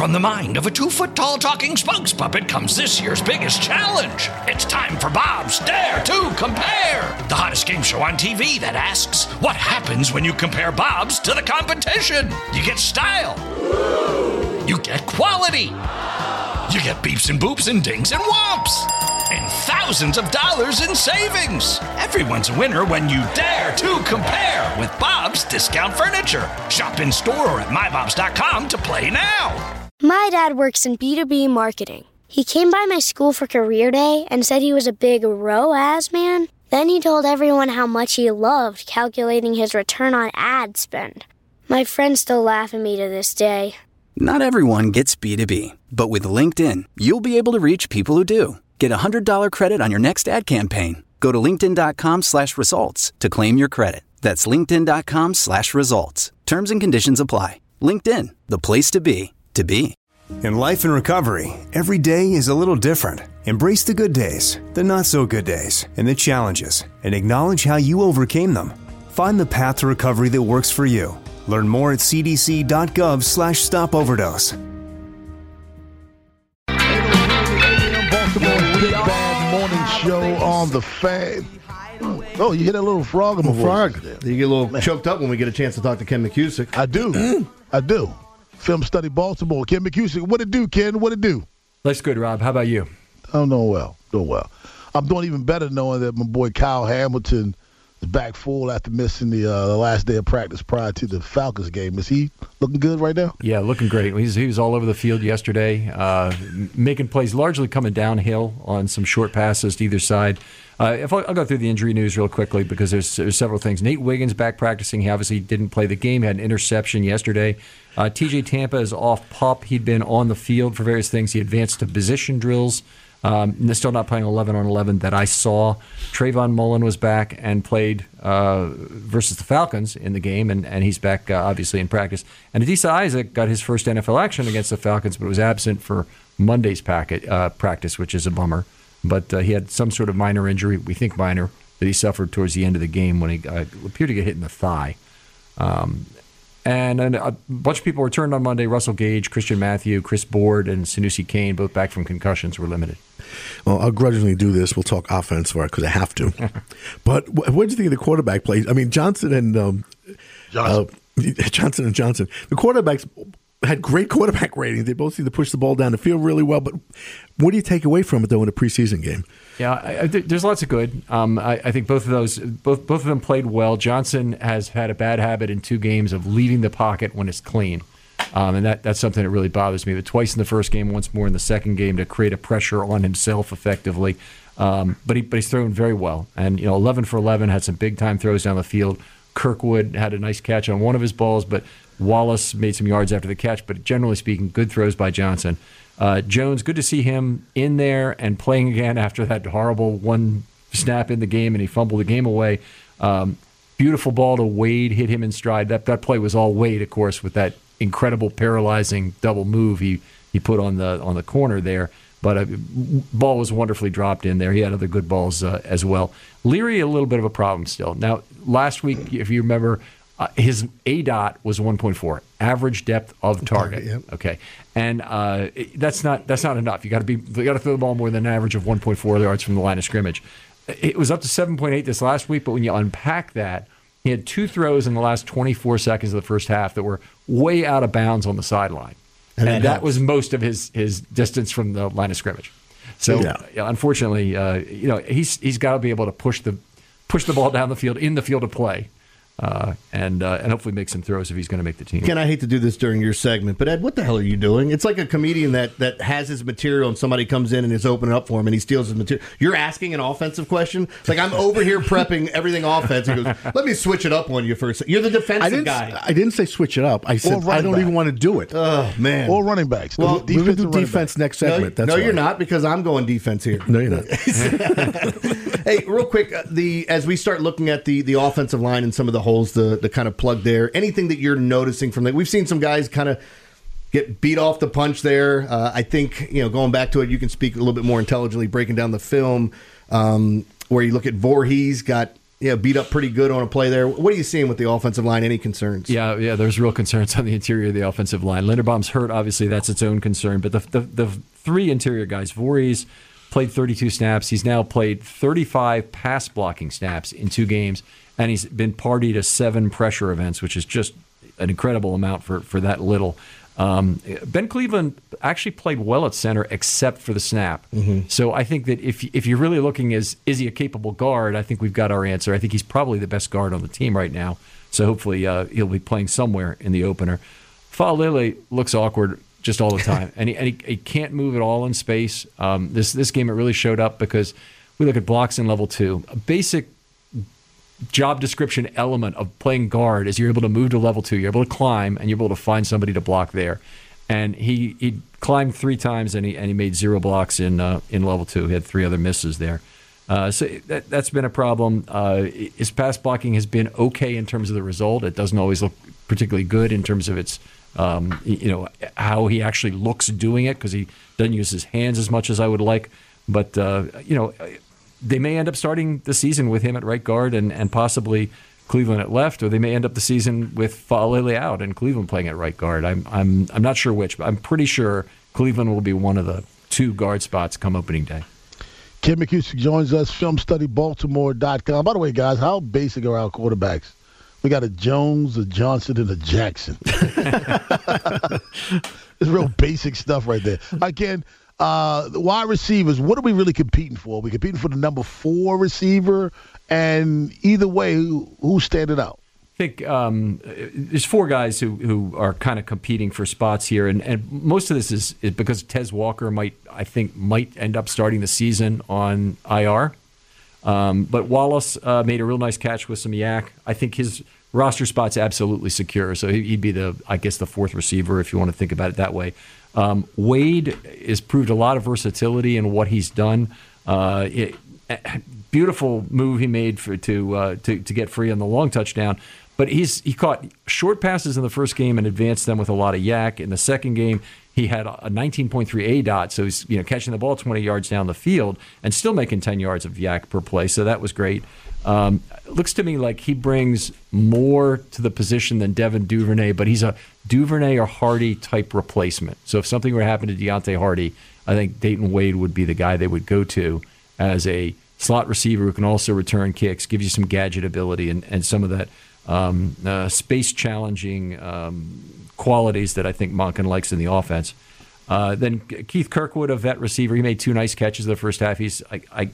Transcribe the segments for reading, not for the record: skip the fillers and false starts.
From the mind of a 2-foot-tall talking spokes puppet comes this year's biggest challenge. It's time for Bob's Dare to Compare, the hottest game show on TV that asks, what happens when you compare Bob's to the competition? You get style. You get quality. You get beeps and boops and dings and whomps. And thousands of dollars in savings. Everyone's a winner when you dare to compare with Bob's Discount Furniture. Shop in store or at mybobs.com to play now. My dad works in B2B marketing. He came by my school for career day and said he was a big ROAS man. Then he told everyone how much he loved calculating his return on ad spend. My friends still laugh at me to this day. Not everyone gets B2B, but with LinkedIn, you'll be able to reach people who do. Get a $100 credit on your next ad campaign. Go to linkedin.com/results to claim your credit. That's linkedin.com/results. Terms and conditions apply. LinkedIn, the place to be, to be. In life and recovery, every day is a little different. Embrace the good days, the not so good days, and the challenges, and acknowledge how you overcame them. Find the path to recovery that works for you. Learn more at cdc.gov/stopoverdose. Big Bad Morning Show on the Fan. Oh, you hear that little frog in my voice? You get a little choked up when we get a chance to talk to Ken McCusick. I do. I do. Film Study Baltimore. Ken McCusick. What it do, Ken? What it do? Life's good, Rob. How about you? I'm doing well. Doing well. I'm doing even better knowing that my boy Kyle Hamilton is back full after missing the last day of practice prior to the Falcons game. Is he looking good right now? Yeah, looking great. He was all over the field yesterday, making plays, largely coming downhill on some short passes to either side. I'll go through the injury news real quickly because there's several things. Nate Wiggins back practicing. He obviously didn't play the game. He had an interception yesterday. TJ Tampa is off PUP. He'd been on the field for various things. He advanced to position drills. Still not playing 11 on 11 that I saw. Trayvon Mullen was back and played versus the Falcons in the game, and he's back obviously in practice. And Adisa Isaac got his first NFL action against the Falcons, but was absent for Monday's practice, which is a bummer. But he had some sort of minor injury, we think minor, that he suffered towards the end of the game when he appeared to get hit in the thigh. And a bunch of people returned on Monday. Russell Gage, Christian Matthew, Chris Board, and Sanusi Kane, both back from concussions, were limited. Well, I'll grudgingly do this. We'll talk offense for it because I have to. But what did you think of the quarterback play? I mean, Johnson and Johnson. The quarterbacks had great quarterback ratings. They both seem to push the ball down the field really well. But what do you take away from it, though, in a preseason game? Yeah, there's lots of good. I think both of them played well. Johnson has had a bad habit in 2 games of leaving the pocket when it's clean, and that's something that really bothers me. But twice in the first game, once more in the second game to create a pressure on himself effectively. But he's thrown very well, and 11 for 11, had some big time throws down the field. Kirkwood had a nice catch on one of his balls, but Wallace made some yards after the catch. But generally speaking, good throws by Johnson. Jones, good to see him in there and playing again after that horrible one snap in the game, and he fumbled the game away. Beautiful ball to Wade, hit him in stride. That play was all Wade, of course, with that incredible paralyzing double move he put on the corner there. But ball was wonderfully dropped in there. He had other good balls as well. Leary, a little bit of a problem still. Now, last week, if you remember, his ADOT was 1.4, average depth of target. Yep. Okay, and that's not enough. You got to throw the ball more than an average of 1.4 yards from the line of scrimmage. It was up to 7.8 this last week, but when you unpack that, he had 2 throws in the last 24 seconds of the first half that were way out of bounds on the sideline, and that was most of his distance from the line of scrimmage. So unfortunately, he's got to be able to push the ball down the field in the field of play. And hopefully make some throws if he's going to make the team. Ken, I hate to do this during your segment, but Ed, what the hell are you doing? It's like a comedian that has his material and somebody comes in and is opening up for him and he steals his material. You're asking an offensive question? It's like I'm over here prepping everything offense. He goes, let me switch it up on you first. You're the defensive guy. I didn't say switch it up. I said I don't even want to do it. Oh, man. Or running backs. Well, we're going to do defense next segment. No, you're not, because I'm going defense here. No, you're not. Hey, real quick, as we start looking at the offensive line and some of the holes, the kind of plug there, anything that you're noticing from that? We've seen some guys kind of get beat off the punch there. I think, going back to it, you can speak a little bit more intelligently, breaking down the film, where you look at Voorhees, got beat up pretty good on a play there. What are you seeing with the offensive line? Any concerns? Yeah, there's real concerns on the interior of the offensive line. Linderbaum's hurt, obviously, that's its own concern. But the three interior guys, Voorhees played 32 snaps. He's now played 35 pass blocking snaps in 2 games, and he's been party to 7 pressure events, which is just an incredible amount for that little. Ben Cleveland actually played well at center except for the snap. Mm-hmm. So I think that if you're really looking is he a capable guard, I think we've got our answer. I think he's probably the best guard on the team right now. So hopefully he'll be playing somewhere in the opener. Faalele looks awkward just all the time, and he can't move at all in space. This game it really showed up because we look at blocks in level 2. A basic job description element of playing guard is you're able to move to level 2, you're able to climb, and you're able to find somebody to block there. And he climbed 3 times and he made 0 blocks in level 2. He had 3 other misses there. So that's been a problem. His pass blocking has been okay in terms of the result. It doesn't always look particularly good in terms of its how he actually looks doing it because he doesn't use his hands as much as I would like. But they may end up starting the season with him at right guard and possibly Cleveland at left, or they may end up the season with Faalele out and Cleveland playing at right guard. I'm not sure which, but I'm pretty sure Cleveland will be one of the 2 guard spots come opening day. Ken McCusick joins us, filmstudybaltimore.com. By the way, guys, how basic are our quarterbacks? We got a Jones, a Johnson, and a Jackson. It's real basic stuff right there. Again, the wide receivers, what are we really competing for? Are we competing for the number 4 receiver? And either way, who's standing out? I think there's 4 guys who are kind of competing for spots here, and most of this is because Tez Walker might end up starting the season on IR. But Wallace made a real nice catch with some yak. I think his roster spot's absolutely secure, so he'd be the 4th receiver if you want to think about it that way. Wade has proved a lot of versatility in what he's done. Beautiful move he made to get free on the long touchdown. But he caught short passes in the first game and advanced them with a lot of yak. In the second game, he had a 19.3 ADOT, so he's catching the ball 20 yards down the field and still making 10 yards of yak per play. So that was great. Looks to me like he brings more to the position than Devin Duvernay, but he's a Duvernay or Hardy type replacement. So if something were to happen to Deontay Hardy, I think Dayton Wade would be the guy they would go to as a slot receiver who can also return kicks, gives you some gadget ability and some of that space challenging qualities that I think Monken likes in the offense. Then Keith Kirkwood, a vet receiver, he made 2 nice catches in the first half. He's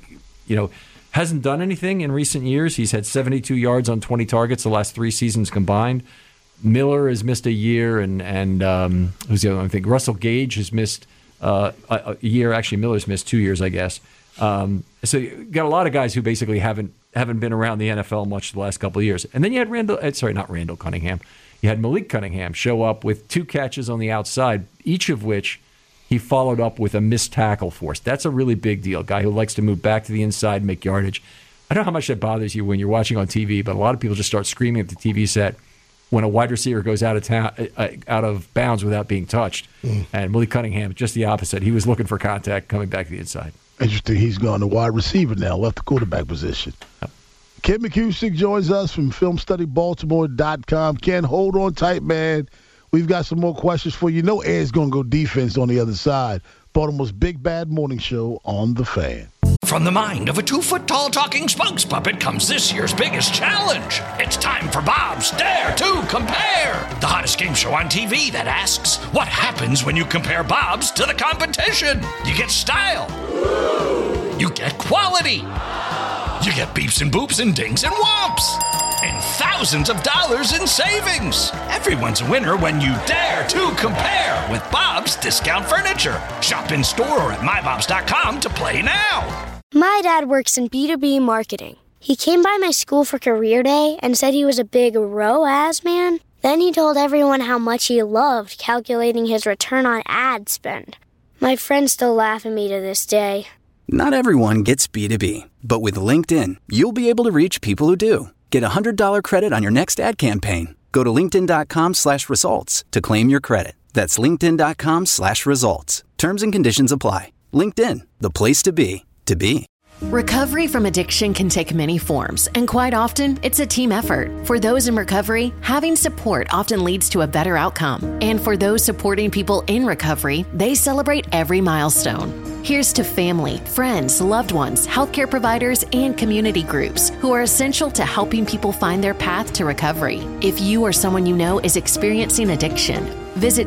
hasn't done anything in recent years. He's had 72 yards on 20 targets the last 3 seasons combined. Miller has missed a year, and who's the other one? I think Russell Gage has missed a year. Actually, Miller's missed 2 years, I guess. So you got a lot of guys who basically haven't been around the NFL much the last couple of years. And then you had not Cunningham. You had Malik Cunningham show up with 2 catches on the outside, each of which he followed up with a missed tackle force. That's a really big deal. Guy who likes to move back to the inside, make yardage. I don't know how much that bothers you when you're watching on TV, but a lot of people just start screaming at the TV set when a wide receiver goes out of bounds without being touched. And Malik Cunningham, just the opposite. He was looking for contact coming back to the inside. Interesting. He's gone to wide receiver now, left the quarterback position. Yep. Ken McCusick joins us from filmstudybaltimore.com. Ken, hold on tight, man. We've got some more questions for you. No Ed's going to go defense on the other side. Baltimore's Big Bad Morning Show on The Fan. From the mind of a 2-foot-tall talking spokes puppet comes this year's biggest challenge. It's time for Bob's Dare to Compare, the hottest game show on TV that asks, what happens when you compare Bob's to the competition? You get style. You get quality. You get beeps and boops and dings and whomps. And thousands of dollars in savings. Everyone's a winner when you dare to compare with Bob's Discount Furniture. Shop in store or at mybobs.com to play now. My dad works in B2B marketing. He came by my school for career day and said he was a big ROAS man. Then he told everyone how much he loved calculating his return on ad spend. My friends still laugh at me to this day. Not everyone gets B2B, but with LinkedIn, you'll be able to reach people who do. Get a $100 credit on your next ad campaign. Go to linkedin.com/results to claim your credit. That's linkedin.com/results. Terms and conditions apply. LinkedIn, the place to be, to be. Recovery from addiction can take many forms, and quite often, it's a team effort. For those in recovery, having support often leads to a better outcome. And for those supporting people in recovery, they celebrate every milestone. Here's to family, friends, loved ones, healthcare providers, and community groups who are essential to helping people find their path to recovery. If you or someone you know is experiencing addiction, visit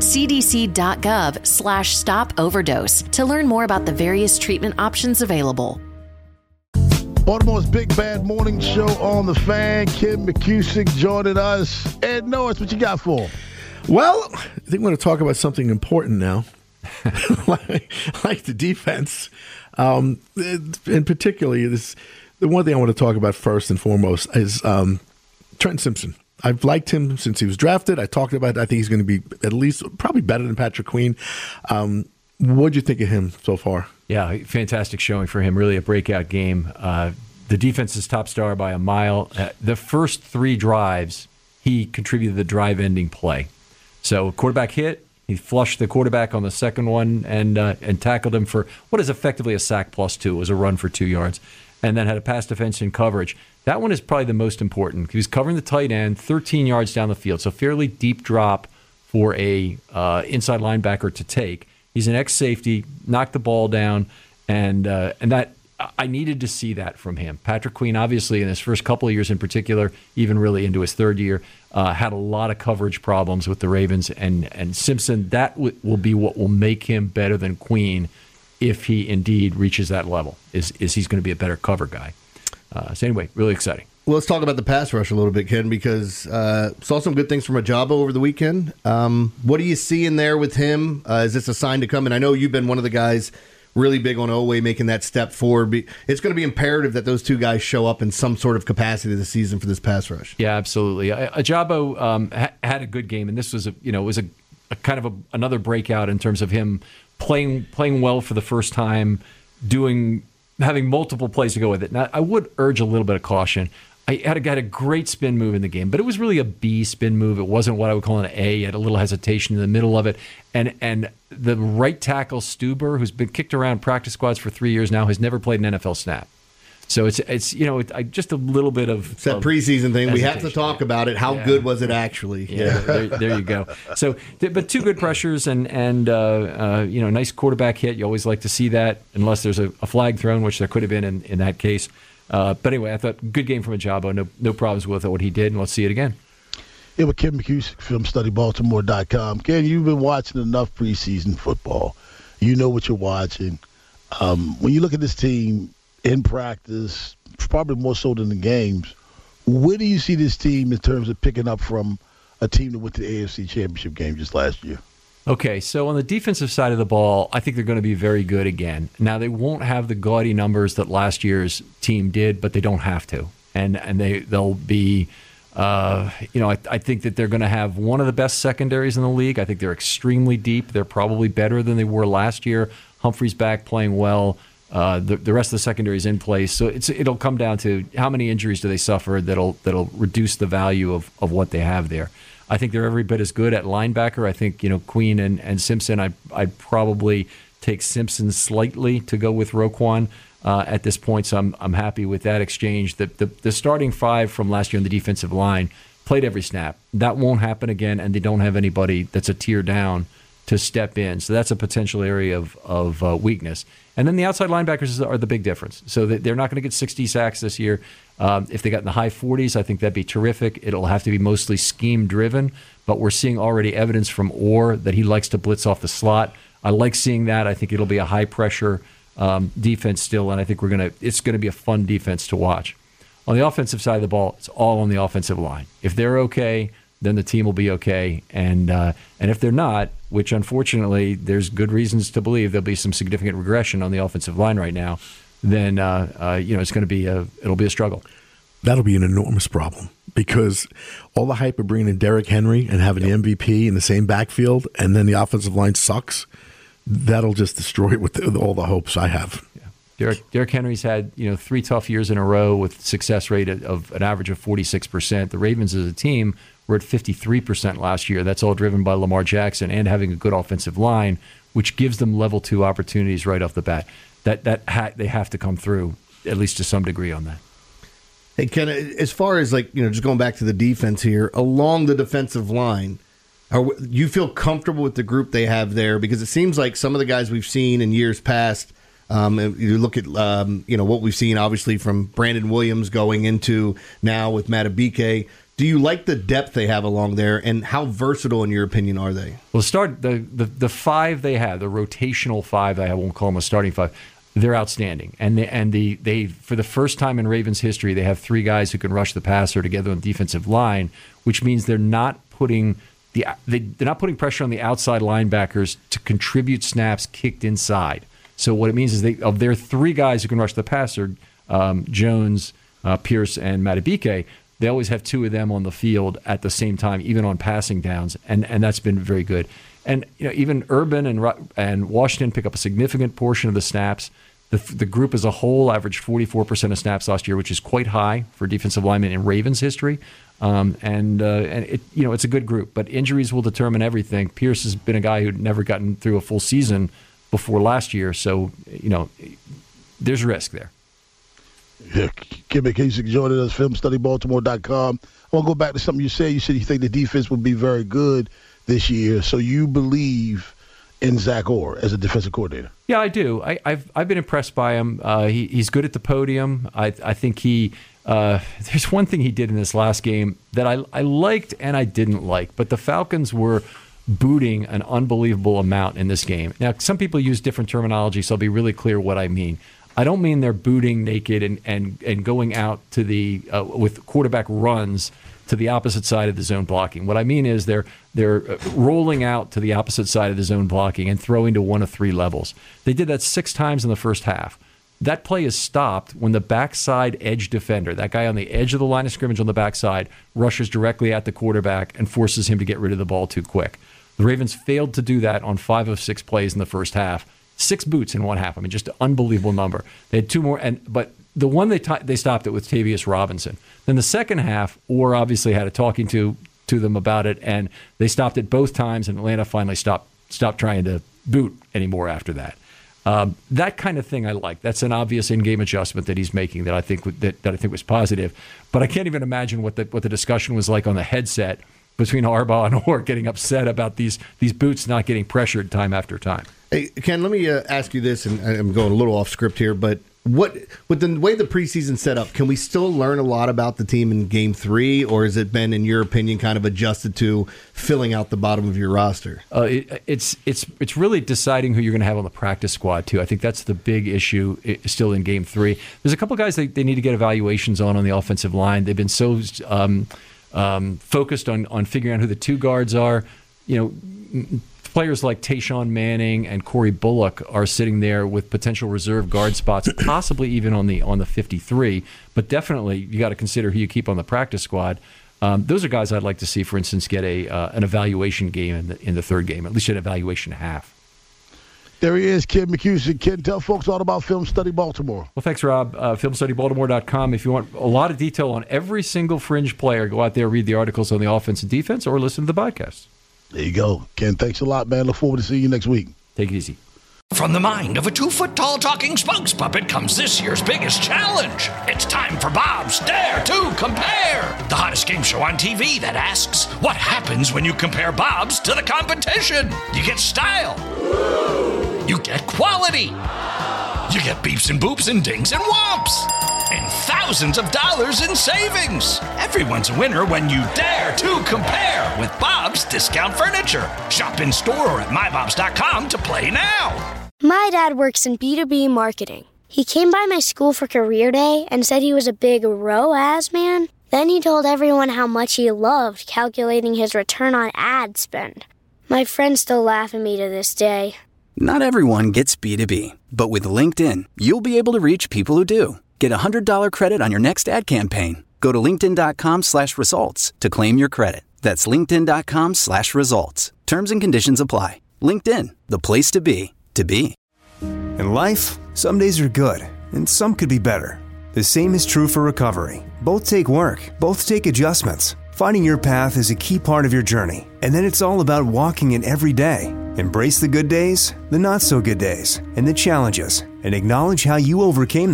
cdc.gov/stop-overdose to learn more about the various treatment options available. Baltimore's Big Bad Morning Show on the Fan. Ken McCusick joining us. Ed Norris, what you got for him? Well, I think we're going to talk about something important now, like the defense. And particularly, the one thing I want to talk about first and foremost is Trenton Simpson. I've liked him since he was drafted. I talked about it. I think he's going to be at least probably better than Patrick Queen. What'd you think of him so far? Yeah, fantastic showing for him. Really a breakout game. The defense's top star by a mile. The first 3 drives, he contributed the drive-ending play. So quarterback hit. He flushed the quarterback on the second one and tackled him for what is effectively a sack +2. It was a run for 2 yards. And then had a pass defense in coverage. That one is probably the most important. He was covering the tight end 13 yards down the field. So fairly deep drop for a inside linebacker to take. He's an ex-safety, knocked the ball down, and that I needed to see that from him. Patrick Queen, obviously, in his first couple of years in particular, even really into his third year, had a lot of coverage problems with the Ravens. And Simpson, that will be what will make him better than Queen if he indeed reaches that level, is he's going to be a better cover guy. So anyway, really exciting. Well, let's talk about the pass rush a little bit, Ken, because saw some good things from Ajabo over the weekend. What do you see in there with him? Is this a sign to come? And I know you've been one of the guys really big on Oweh making that step forward. It's going to be imperative that those two guys show up in some sort of capacity this season for this pass rush. Yeah, absolutely. Ajabo had a good game, and this was a kind of another breakout in terms of him playing well for the first time, having multiple plays to go with it. Now, I would urge a little bit of caution. I had a great spin move in the game, but it was really a B spin move. It wasn't what I would call an A. He had a little hesitation in the middle of it. And the right tackle, Stuber, who's been kicked around practice squads for 3 years now, has never played an NFL snap. So it's just a little bit of it's that preseason thing. We have to talk about it. How good was it actually? Yeah, there you go. So, but 2 good pressures and nice quarterback hit. You always like to see that, unless there's a flag thrown, which there could have been in that case. But anyway, I thought good game from Ajabo. No problems with what he did, and let's see it again. Yeah, with Ken McCusick, FilmStudyBaltimore.com. Ken, you've been watching enough preseason football. You know what you're watching. When you look at this team in practice, probably more so than the games, where do you see this team in terms of picking up from a team that went to the AFC Championship game just last year? Okay, so on the defensive side of the ball, I think they're going to be very good again. Now, they won't have the gaudy numbers that last year's team did, but they don't have to. And they'll be, I think that they're going to have one of the best secondaries in the league. I think they're extremely deep. They're probably better than they were last year. Humphrey's back playing well. The rest of the secondary is in place. So it'll come down to how many injuries do they suffer that'll reduce the value of what they have there. I think they're every bit as good at linebacker. I think Queen and Simpson. I'd probably take Simpson slightly to go with Roquan at this point. So I'm happy with that exchange. The starting 5 from last year on the defensive line played every snap. That won't happen again, and they don't have anybody that's a tier down to step in. So that's a potential area of weakness. And then the outside linebackers are the big difference. So they're not going to get 60 sacks this year. If they got in the high 40s, I think that'd be terrific. It'll have to be mostly scheme-driven, but we're seeing already evidence from Orr that he likes to blitz off the slot. I like seeing that. I think it'll be a high-pressure defense still, and I think it's going to be a fun defense to watch. On the offensive side of the ball, it's all on the offensive line. If they're okay, then the team will be okay. And if they're not, which unfortunately there's good reasons to believe there'll be some significant regression on the offensive line right now, then it's going to be it'll be a struggle. That'll be an enormous problem because all the hype of bringing in Derrick Henry and having the MVP in the same backfield, and then the offensive line sucks. That'll just destroy it with all the hopes I have. Yeah. Derrick Henry's had 3 tough years in a row with success rate of an average of 46%. The Ravens as a team were at 53% last year. That's all driven by Lamar Jackson and having a good offensive line, which gives them level 2 opportunities right off the bat. That they have to come through at least to some degree on that. Hey, Ken, as far as just going back to the defense here, along the defensive line, you feel comfortable with the group they have there? Because it seems like some of the guys we've seen in years past, you look at what we've seen obviously from Brandon Williams going into now with Madubuike. Do you like the depth they have along there, and how versatile, in your opinion, are they? Well, the five they have, the rotational five, I won't call them a starting five, they're outstanding. And they for the first time in Ravens history, they have three guys who can rush the passer together on the defensive line, which means they're not putting pressure on the outside linebackers to contribute snaps kicked inside. So what it means is of their three guys who can rush the passer, Jones, Pierce, and Madubuike, they always have two of them on the field at the same time, even on passing downs, and that's been very good. And even Urban and Washington pick up a significant portion of the snaps. The group as a whole averaged 44% of snaps last year, which is quite high for defensive linemen in Ravens history. And it's a good group, but injuries will determine everything. Pierce has been a guy who'd never gotten through a full season before last year, so there's risk there. Yeah, Kim McKissick joining us, FilmStudyBaltimore.com. I want to go back to something you said. You said you think the defense will be very good this year, so you believe in Zach Orr as a defensive coordinator? Yeah, I do. I've been impressed by him. He's good at the podium. I think there's one thing he did in this last game that I liked and I didn't like, but the Falcons were booting an unbelievable amount in this game. Now, some people use different terminology, so I'll be really clear what I mean. I don't mean they're booting naked and going out to the with quarterback runs to the opposite side of the zone blocking. What I mean is they're rolling out to the opposite side of the zone blocking and throwing to one of three levels. They did that 6 times in the first half. That play is stopped when the backside edge defender, that guy on the edge of the line of scrimmage on the backside, rushes directly at the quarterback and forces him to get rid of the ball too quick. The Ravens failed to do that on 5 of 6 plays in the first half. 6 boots in one half. I mean, just an unbelievable number. They had 2 more, but the one they stopped it with Tavius Robinson. Then the second half, Orr obviously had a talking to them about it, and they stopped it both times, and Atlanta finally stopped trying to boot anymore after that. That kind of thing I like. That's an obvious in-game adjustment that he's making that I think was positive. But I can't even imagine what the discussion was like on the headset between Harbaugh and Orr getting upset about these boots not getting pressured time after time. Hey, Ken, let me ask you this, and I'm going a little off script here, but with the way the preseason set up, can we still learn a lot about the team in Game 3, or has it been, in your opinion, kind of adjusted to filling out the bottom of your roster? It's really deciding who you're going to have on the practice squad, too. I think that's the big issue still in Game 3. There's a couple guys they need to get evaluations on the offensive line. They've been so focused on figuring out who the 2 guards are. Players like Tayshawn Manning and Corey Bullock are sitting there with potential reserve guard spots, possibly even on the 53. But definitely, you got to consider who you keep on the practice squad. Those are guys I'd like to see, for instance, get an evaluation game in the third game, at least an evaluation half. There he is, Ken McKusick. Ken, tell folks all about Film Study Baltimore. Well, thanks, Rob. FilmStudyBaltimore.com. If you want a lot of detail on every single fringe player, go out there, read the articles on the offense and defense, or listen to the podcast. There you go. Ken, thanks a lot, man. Look forward to seeing you next week. Take it easy. From the mind of a 2-foot-tall talking spokes puppet comes this year's biggest challenge. It's time for Bob's Dare to Compare, the hottest game show on TV that asks, what happens when you compare Bob's to the competition? You get style. You get quality. You get beeps and boops and dings and whomps. And thousands of dollars in savings. Everyone's a winner when you dare to compare with Bob's Discount Furniture. Shop in store or at mybobs.com to play now. My dad works in B2B marketing. He came by my school for career day and said he was a big ROAS man. Then he told everyone how much he loved calculating his return on ad spend. My friends still laugh at me to this day. Not everyone gets B2B, but with LinkedIn, you'll be able to reach people who do. Get a $100 credit on your next ad campaign. Go to linkedin.com/results to claim your credit. That's linkedin.com/results. Terms and conditions apply. LinkedIn, the place to be, to be. In life, some days are good, and some could be better. The same is true for recovery. Both take work, both take adjustments. Finding your path is a key part of your journey, and then it's all about walking it every day. Embrace the good days, the not-so-good days, and the challenges, and acknowledge how you overcame them.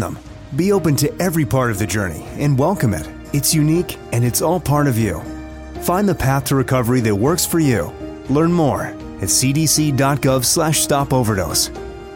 Be open to every part of the journey and welcome it. It's unique and it's all part of you. Find the path to recovery that works for you. Learn more at cdc.gov/stopoverdose.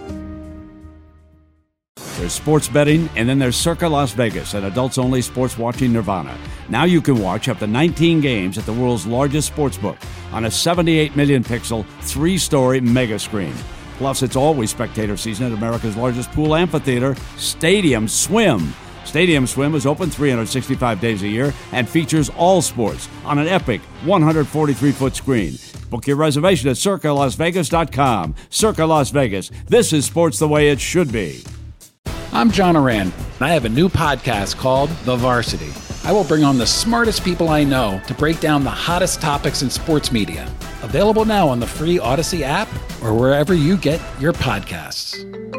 There's sports betting, and then there's Circa Las Vegas, an adults-only sports-watching nirvana. Now you can watch up to 19 games at the world's largest sportsbook on a 78 million-pixel, 3-story mega screen. Plus, it's always spectator season at America's largest pool amphitheater, Stadium Swim. Stadium Swim is open 365 days a year and features all sports on an epic 143-foot screen. Book your reservation at CircaLasVegas.com. Circa Las Vegas. This is sports the way it should be. I'm John Oran, and I have a new podcast called The Varsity. I will bring on the smartest people I know to break down the hottest topics in sports media. Available now on the free Odyssey app or wherever you get your podcasts.